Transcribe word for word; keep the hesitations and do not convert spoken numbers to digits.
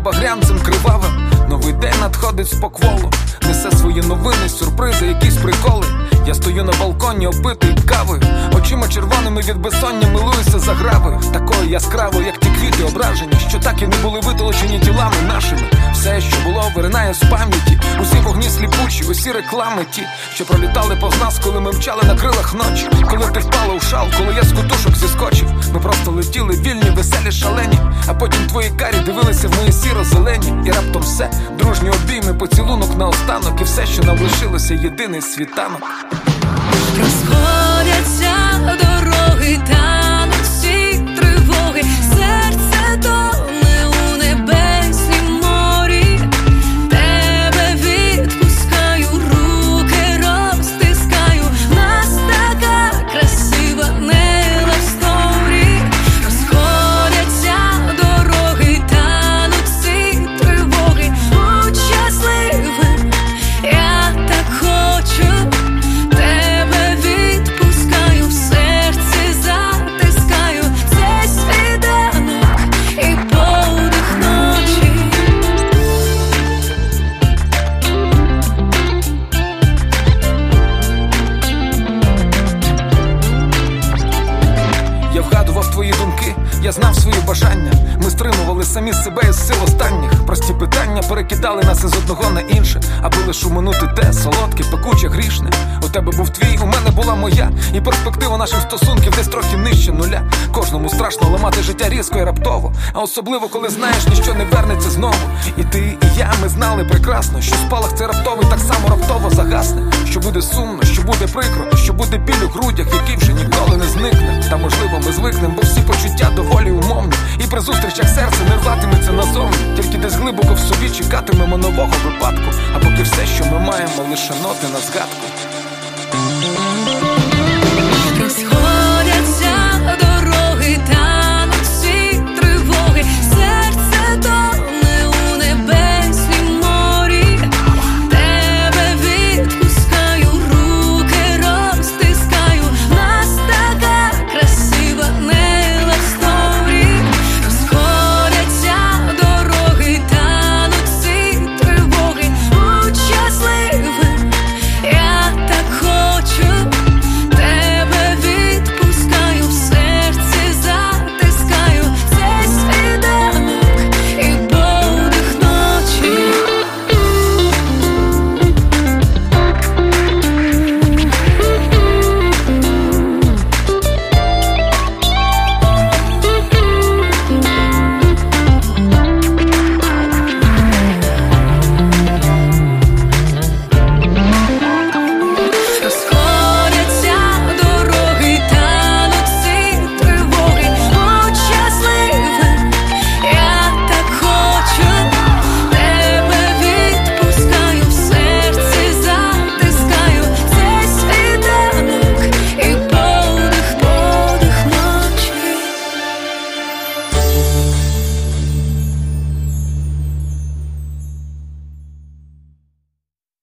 багрянцем кривавим. Новий день надходить з покволу, несе свої новини, сюрпризи, якісь приколи. Я стою на балконі, опитий кавою, очима червоними від безсоння милуюся загравою, такою яскравою, як ті квіти ображені, що так і не були витолочені тілами нашими. Все, що було, виринає з пам'яті. Усі вогні сліпучі, усі реклами ті, що пролітали повз нас, коли ми мчали на крилах ночі. Коли ти впала у шал, коли я з кутушок зіскочив. Ми просто летіли вільні, веселі, шалені. А потім твої карі дивилися в мої сіро-зелені. І раптом все, дружні обійми, поцілунок наостанок. І все, що нам лишилося, єдиний світанок. Розходяться дороги, тануть всі тривоги. Серце тоне у небеснім морі. Тебе відпускаю, руки розтискаю. Нас така красива не лавсторі. Розходяться дороги, тануть всі тривоги. Будь щасливим, я так хочу. Тебе відпускаю, в серці затискаю. Це світанок і подих ночі. Я вгадував твої думки, я знав свої бажання. Ми стримували самі себе із сил останніх. Прості питання перекидали нас із одного на інше, аби лиш уминути те солодке, пекуче, грішне. У тебе був твій, у мене була моя, і перспектива наших стосунків десь трохи нижче нуля. Кожному страшно ламати життя різко і раптово, а особливо, коли знаєш, ніщо не вернеться знову. І ти, і я, ми знали прекрасно, що спалах цей раптовий так само раптово загасне. Що буде сумно, що буде прикро, що буде біль у грудях, який вже ніколи не зникне. Та можливо ми звикнем, бо всі почуття доволі умовні. І при зустрічах серце не рватиметься назовні. Тільки десь глибоко в собі чекатимемо нового випадку. А поки все, що ми маємо, лише ноти на згадку.